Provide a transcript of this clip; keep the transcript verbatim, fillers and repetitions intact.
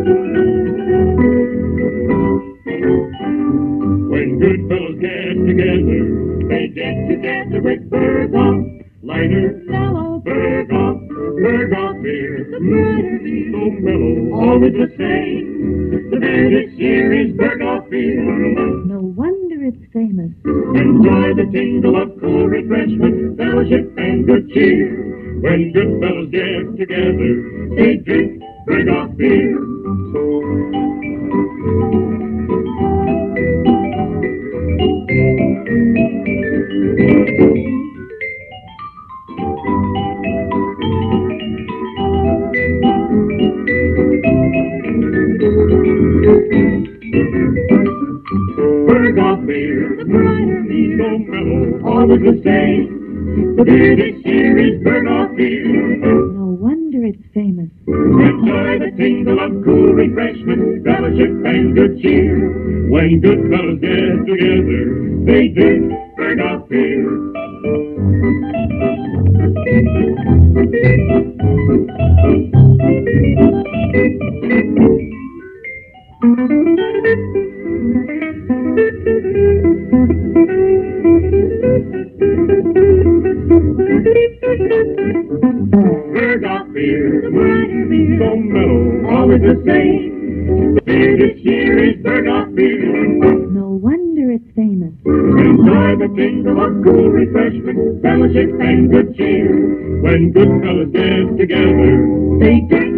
When good fellows get together, they get together with Berghoff, lighter, mellow, Berghoff, Berghoff beer, the brighter beer, so mellow, always the same. The beer this year is Berghoff beer. No wonder it's famous. Enjoy the tingle of cool refreshment, fellowship, and good cheer. When good fellows get together, they drink Berghoff beer. Berghoff beer, the brighter beer, so mellow, always the same. The beer this year is Berghoff beer. No wonder it's famous. Enjoy the tingle of cool refreshment, fellowship, and good cheer. When good fellows get together, they drink Berghoff beer. Berghoff beer, the brighter beer, so mellow, always the same. The beer this year is Berghoff beer. No wonder it's famous. Enjoy the tingle of cool refreshment, fellowship, and good cheer. When good fellows get together, they drink